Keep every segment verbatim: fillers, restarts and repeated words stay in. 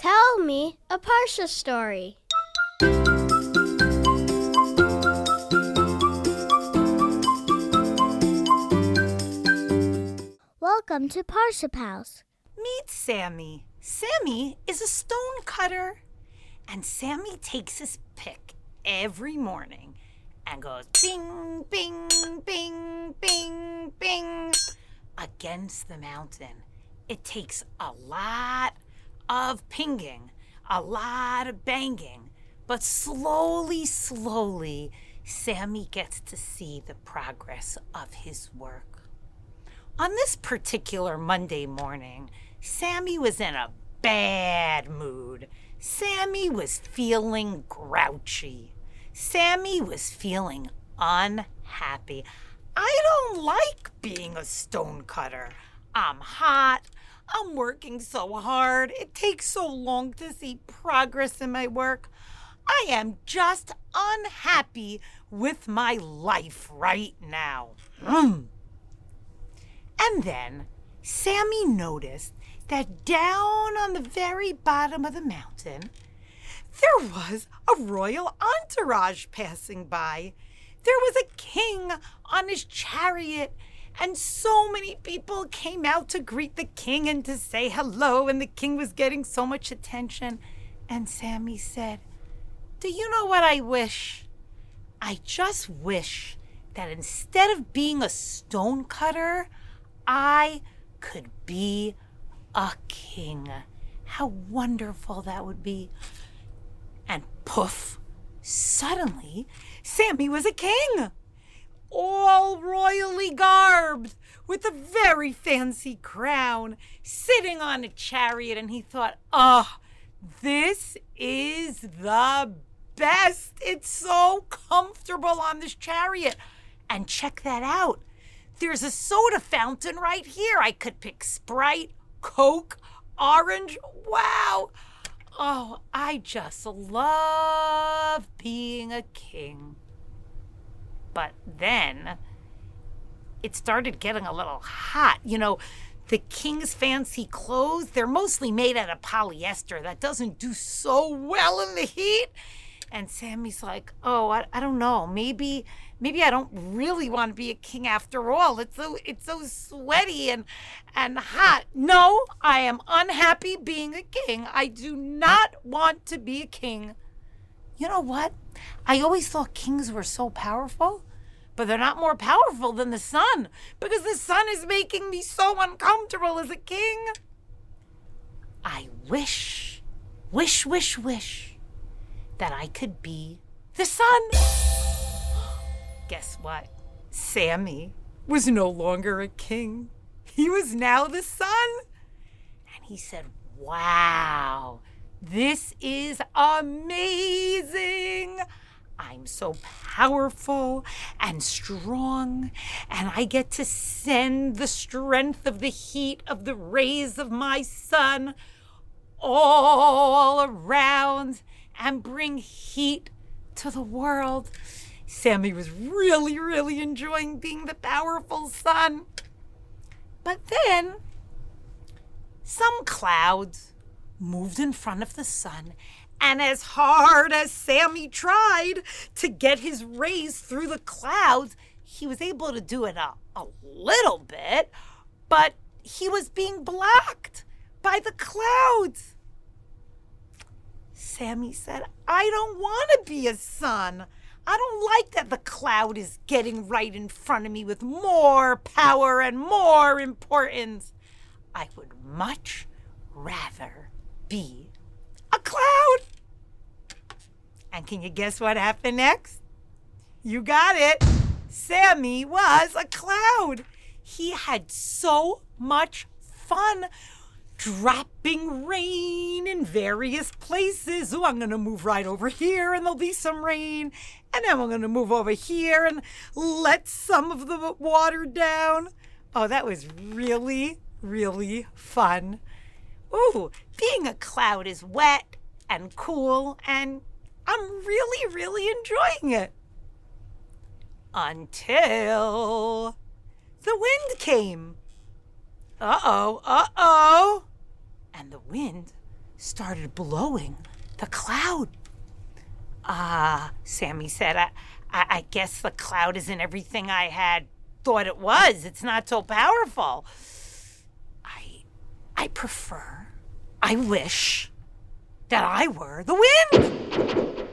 Tell me a Parsha story. Welcome to Parsha Pals. Meet Sammy. Sammy is a stone cutter. And Sammy takes his pick every morning and goes bing, bing, bing, bing, bing against the mountain. It takes a lot of pinging, a lot of banging, but slowly, slowly, Sammy gets to see the progress of his work. On this particular Monday morning, Sammy was in a bad mood. Sammy was feeling grouchy. Sammy was feeling unhappy. I don't like being a stone cutter. I'm hot. I'm working so hard. It takes so long to see progress in my work. I am just unhappy with my life right now. Mm. And then Sammy noticed that down on the very bottom of the mountain, there was a royal entourage passing by. There was a king on his chariot, and so many people came out to greet the king and to say hello, and the king was getting so much attention. And Sammy said, "Do you know what I wish? I just wish that instead of being a stone cutter, I could be a king. How wonderful that would be." And poof, suddenly, Sammy was a king, all royally garbed, with a very fancy crown, sitting on a chariot, and he thought, oh, this is the best. It's so comfortable on this chariot. And check that out. There's a soda fountain right here. I could pick Sprite, Coke, orange. Wow. Oh, I just love being a king. But then it started getting a little hot. You know, the king's fancy clothes, they're mostly made out of polyester. That doesn't do so well in the heat. And Sammy's like, oh, I, I don't know. Maybe maybe I don't really want to be a king after all. It's so it's so sweaty and and hot. No, I am unhappy being a king. I do not want to be a king. You know what? I always thought kings were so powerful, but they're not more powerful than the sun, because the sun is making me so uncomfortable as a king. I wish, wish, wish, wish that I could be the sun. Guess what? Sammy was no longer a king. He was now the sun. And he said, wow, this is amazing. I'm so powerful and strong, and I get to send the strength of the heat of the rays of my sun all around and bring heat to the world. Sammy was really, really enjoying being the powerful sun. But then some clouds moved in front of the sun, and as hard as Sammy tried to get his rays through the clouds, he was able to do it a, a little bit, but he was being blocked by the clouds. Sammy said, I don't want to be a sun. I don't like that the cloud is getting right in front of me with more power and more importance. I would much rather be a cloud. And can you guess what happened next? You got it. Sammy was a cloud. He had so much fun dropping rain in various places. Oh, I'm going to move right over here and there'll be some rain. And then we're going to move over here and let some of the water down. Oh, that was really, really fun. Ooh, being a cloud is wet and cool, and I'm really, really enjoying it. Until the wind came. Uh-oh, uh-oh. And the wind started blowing the cloud. Ah, Sammy said, I, I, I guess the cloud isn't everything I had thought it was. It's not so powerful. I, I prefer, I wish that I were the wind.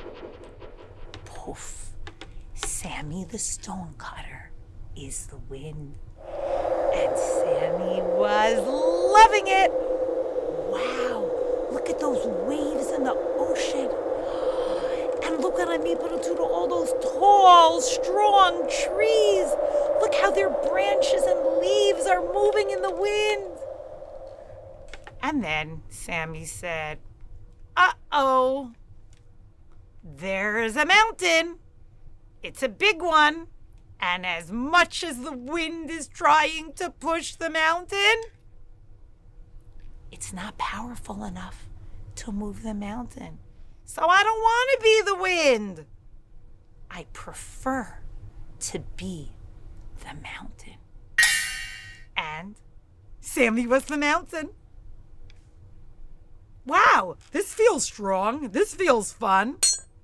Poof. Sammy the stonecutter is the wind. And Sammy was loving it. Wow, look at those waves in the ocean. And look what I'm able to do to all those tall, strong trees. Look how their branches and leaves are moving in the wind. And then Sammy said, uh-oh, there's a mountain. It's a big one. And as much as the wind is trying to push the mountain, it's not powerful enough to move the mountain. So I don't want to be the wind. I prefer to be the mountain. And Sammy was the mountain. Wow, this feels strong. This feels fun.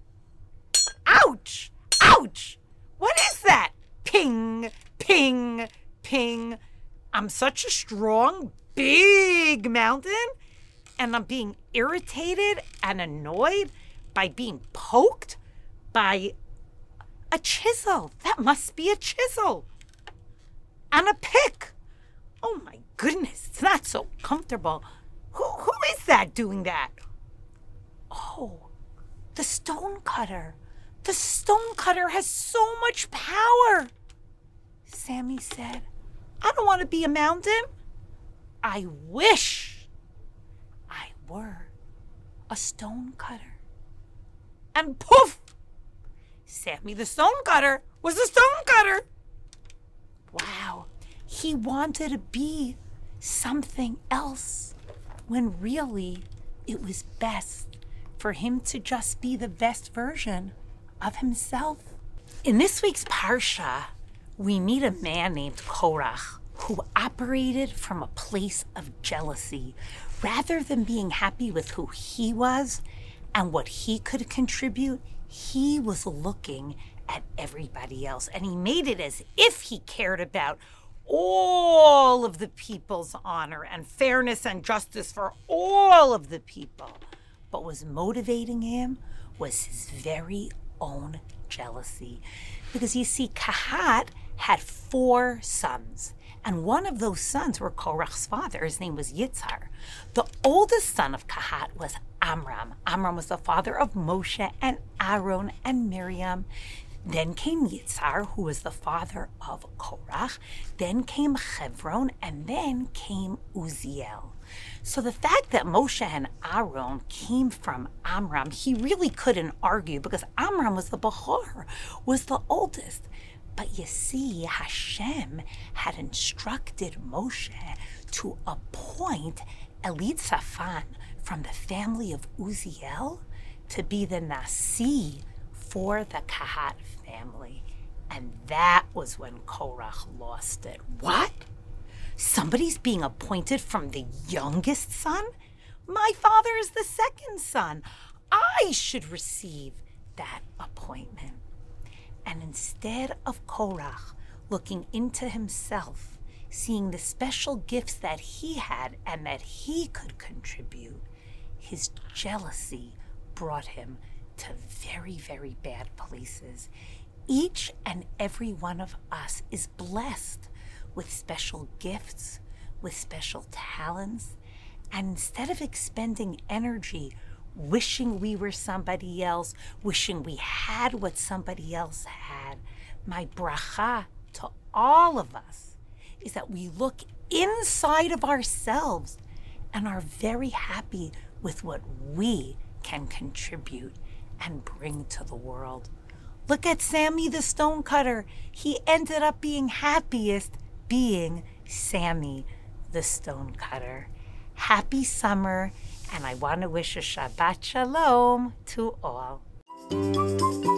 Ouch! Ouch! What is that? Ping, ping, ping. I'm such a strong, big mountain, and I'm being irritated and annoyed by being poked by a chisel. That must be a chisel. And a pick. Oh my goodness, it's not so comfortable. Who, who is that doing that? Oh, the stonecutter. The stonecutter has so much power. Sammy said, I don't want to be a mountain. I wish I were a stonecutter. And poof! Sammy the stonecutter was a stonecutter. Wow, he wanted to be something else when really it was best for him to just be the best version of himself. In this week's Parsha, we meet a man named Korach who operated from a place of jealousy. Rather than being happy with who he was and what he could contribute, he was looking at everybody else. And he made it as if he cared about all of the people's honor and fairness and justice for all of the people. But what was motivating him was his very own jealousy. Because you see, Kahat had four sons, and one of those sons were Korach's father. His name was Yitzhar. The oldest son of Kahat was Amram. Amram was the father of Moshe and Aaron and Miriam. Then came Yitzhar, who was the father of Korach. Then came Chevron, and then came Uziel. So the fact that Moshe and Aaron came from Amram, he really couldn't argue because Amram was the Bahar, was the oldest. But you see, Hashem had instructed Moshe to appoint Elitzaphan from the family of Uziel to be the Nasi for the Kahat family. And that was when Korach lost it. What? Somebody's being appointed from the youngest son? My father is the second son. I should receive that appointment. And instead of Korach looking into himself, seeing the special gifts that he had and that he could contribute, his jealousy brought him to very, very bad places. Each and every one of us is blessed with special gifts, with special talents, and instead of expending energy wishing we were somebody else, wishing we had what somebody else had, my bracha to all of us is that we look inside of ourselves and are very happy with what we can contribute and bring to the world. Look at Sammy the stonecutter. He ended up being happiest being Sammy the stonecutter. Happy summer, and I want to wish a Shabbat Shalom to all.